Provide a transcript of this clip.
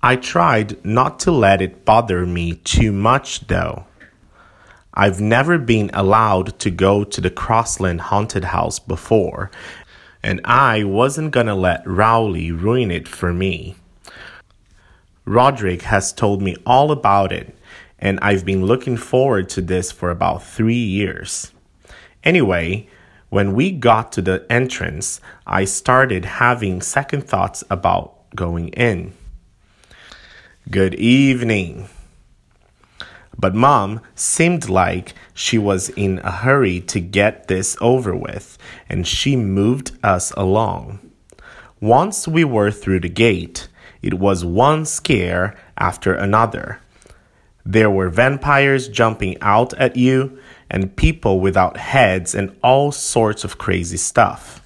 I tried not to let it bother me too much, though. I've never been allowed to go to the Crossland haunted house before, and I wasn't gonna let Rowley ruin it for me. Roderick has told me all about it, and I've been looking forward to this for about 3 years. Anyway, when we got to the entrance, I started having second thoughts about going in. Good evening. But Mom seemed like she was in a hurry to get this over with, and she moved us along. Once we were through the gate, it was one scare after another. There were vampires jumping out at you, and people without heads and all sorts of crazy stuff.